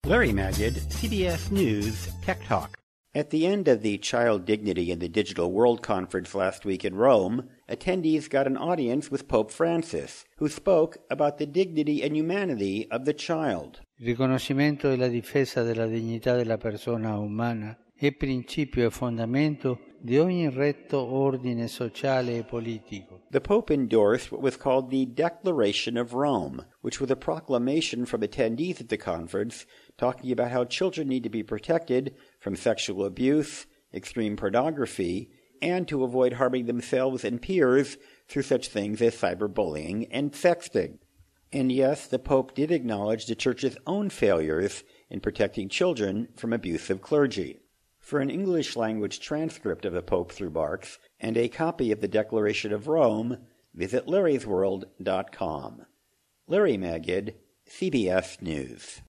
Larry Magid, CBS News Tech Talk. At the end of the Child Dignity in the Digital World Conference last week in Rome, attendees got an audience with Pope Francis, who spoke about the dignity and humanity of the child. Il riconoscimento e la difesa della dignità della persona umana è principio e fondamento di ogni retto ordine sociale e politico. The Pope endorsed what was called the Declaration of Rome, which was a proclamation from attendees at the conference talking about how children need to be protected from sexual abuse, extreme pornography, and to avoid harming themselves and peers through such things as cyberbullying and sexting. And yes, the Pope did acknowledge the Church's own failures in protecting children from abusive clergy. For an English-language transcript of the Pope's remarks and a copy of the Declaration of Rome, visit larrysworld.com. Larry Magid, CBS News.